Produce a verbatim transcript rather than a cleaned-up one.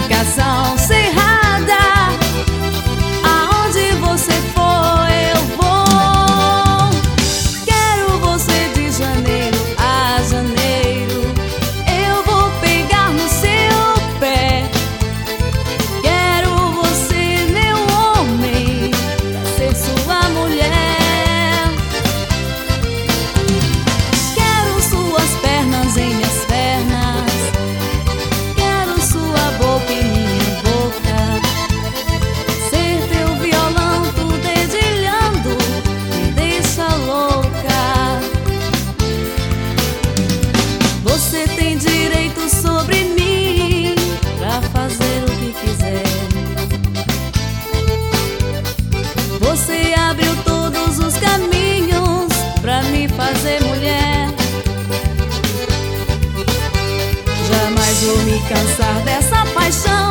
comunicação cerrada. Aonde você for, eu vou. Quero você de janeiro a janeiro. Eu vou pegar no seu pé. Quero você, meu homem, pra ser sua mulher. Quero suas pernas em minhas pernas. Quero sua boca em minha boca. Ser teu violão, tu dedilhando, me deixa louca. Você tem direito sobre mim pra fazer o que quiser. Você abriu todos os caminhos pra me fazer mulher. Jamais vou me cansar dessa paixão.